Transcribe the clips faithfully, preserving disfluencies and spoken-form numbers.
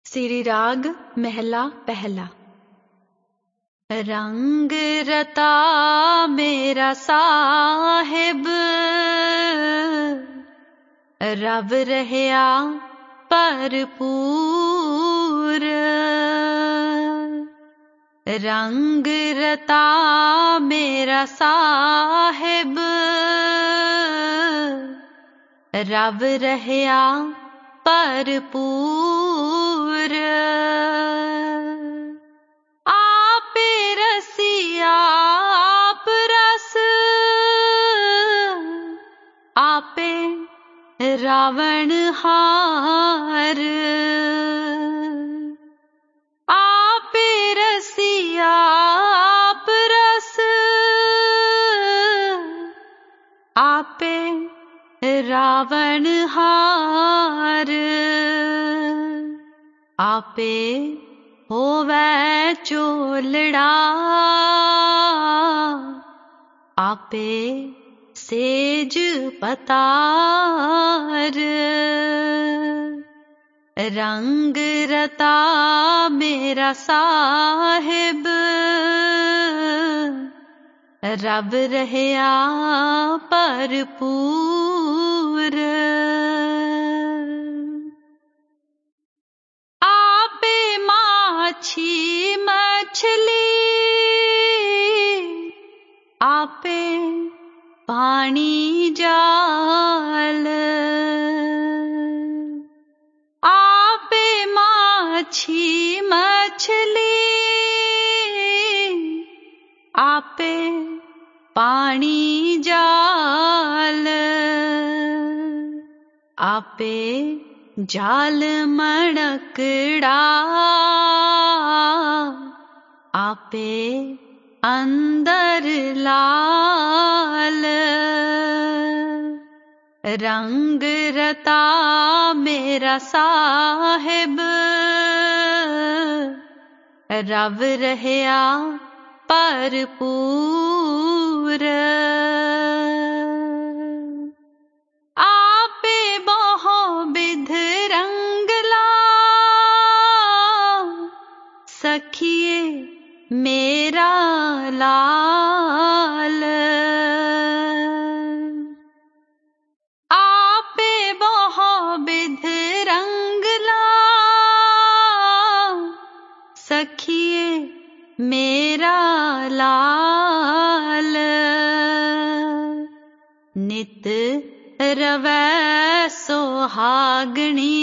सिरी राग महला पहला। रंग रता मेरा साहिब, रब रहया भरपूर। रंग रता मेरा साहिब, रब रहया भरपूर। आपे रसिया आप रस, आपे रावण हार। आपे रसिया आप रस, आपे रावण हार। आपे होवै चोलड़ा, आपे सेज पतार। रंग रता मेरा साहिब, रब रहया भरपूर। आपे माछी मछली, आपे पानी जाल। आपे माछी मछली, आपे पानी जाल। आपे जाल मणकड़ा, आपे अंदर लाल। रंग रता मेरा साहिब, रब रहया भरपूर। आपे बहु बिध रंगला, सखिए मेरा लाल। आपे बहु बिध रंगला, सखिए मेरा लाल। नित रवै सोहागणी,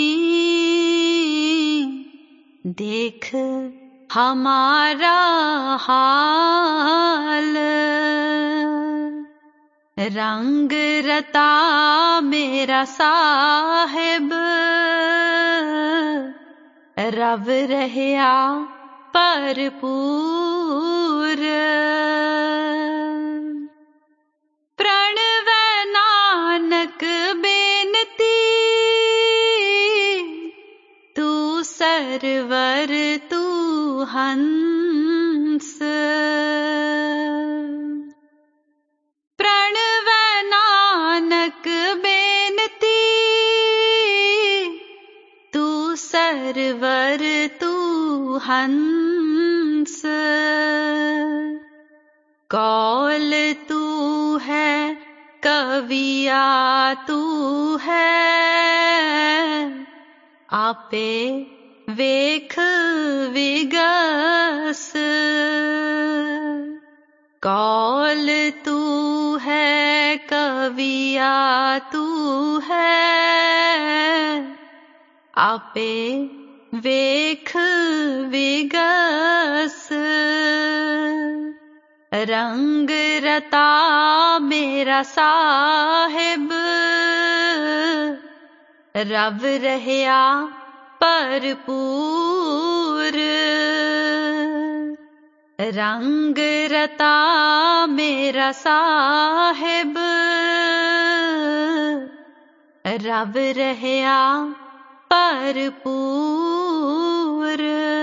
देख हमारा हाल। रंग रता मेरा साहिब, रब रहया भरपूर। प्रणवै नानक बेनती, तू सरवर तू हंस। प्रणवै नानक बेनती, तू सरवर तू हंस। कौल तू है कविया तू है, आपे वेख विगस। कौल तू है कविया तू है, आपे वेख विगस। रंग रता मेरा साहिब, रब रहया भरपूर। रंग रता मेरा साहिब, रब रहया भरपूर।